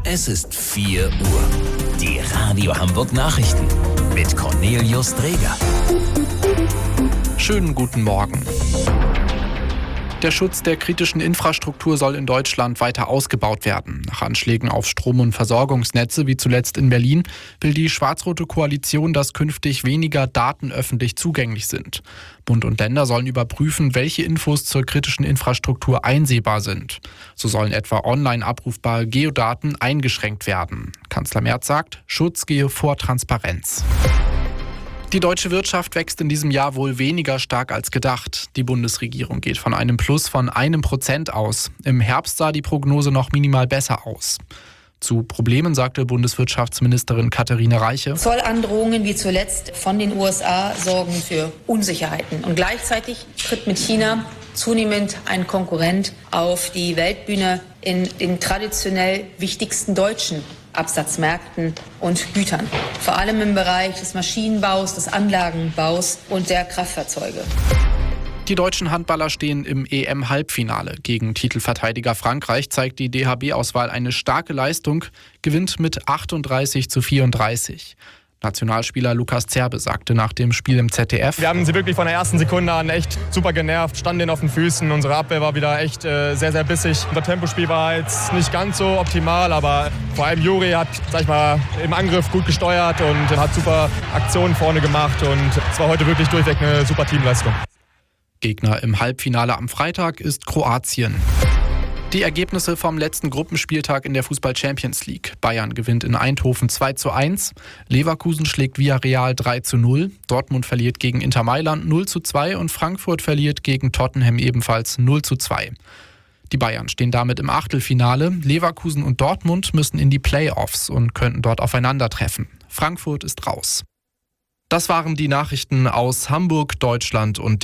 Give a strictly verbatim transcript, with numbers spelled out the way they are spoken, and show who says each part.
Speaker 1: Es ist vier Uhr. Die Radio Hamburg Nachrichten mit Cornelius Dreger.
Speaker 2: Schönen guten Morgen. Der Schutz der kritischen Infrastruktur soll in Deutschland weiter ausgebaut werden. Nach Anschlägen auf Strom- und Versorgungsnetze, wie zuletzt in Berlin, will die schwarz-rote Koalition, dass künftig weniger Daten öffentlich zugänglich sind. Bund und Länder sollen überprüfen, welche Infos zur kritischen Infrastruktur einsehbar sind. So sollen etwa online abrufbare Geodaten eingeschränkt werden. Kanzler Merz sagt, Schutz gehe vor Transparenz. Die deutsche Wirtschaft wächst in diesem Jahr wohl weniger stark als gedacht. Die Bundesregierung geht von einem Plus von einem Prozent aus. Im Herbst sah die Prognose noch minimal besser aus. Zu Problemen sagte Bundeswirtschaftsministerin Katharina Reiche:
Speaker 3: Zollandrohungen wie zuletzt von den U S A sorgen für Unsicherheiten. Und gleichzeitig tritt mit China zunehmend ein Konkurrent auf die Weltbühne in den traditionell wichtigsten deutschen Absatzmärkten und Gütern. Vor allem im Bereich des Maschinenbaus, des Anlagenbaus und der Kraftfahrzeuge.
Speaker 2: Die deutschen Handballer stehen im E M-Halbfinale. Gegen Titelverteidiger Frankreich zeigt die D H B-Auswahl eine starke Leistung, gewinnt mit achtunddreißig zu vierunddreißig. Nationalspieler Lukas Zerbe sagte nach dem Spiel im Z D F:
Speaker 4: Wir haben sie wirklich von der ersten Sekunde an echt super genervt, standen denen auf den Füßen. Unsere Abwehr war wieder echt äh, sehr, sehr bissig. Unser Tempospiel war jetzt nicht ganz so optimal, aber vor allem Juri hat, sag ich mal, im Angriff gut gesteuert und hat super Aktionen vorne gemacht. Und es war heute wirklich durchweg eine super Teamleistung.
Speaker 2: Gegner im Halbfinale am Freitag ist Kroatien. Die Ergebnisse vom letzten Gruppenspieltag in der Fußball-Champions League. Bayern gewinnt in Eindhoven zwei zu eins, Leverkusen schlägt Villarreal drei zu null, Dortmund verliert gegen Inter Mailand null zu zwei und Frankfurt verliert gegen Tottenham ebenfalls null zu zwei. Die Bayern stehen damit im Achtelfinale. Leverkusen und Dortmund müssen in die Playoffs und könnten dort aufeinandertreffen. Frankfurt ist raus. Das waren die Nachrichten aus Hamburg, Deutschland und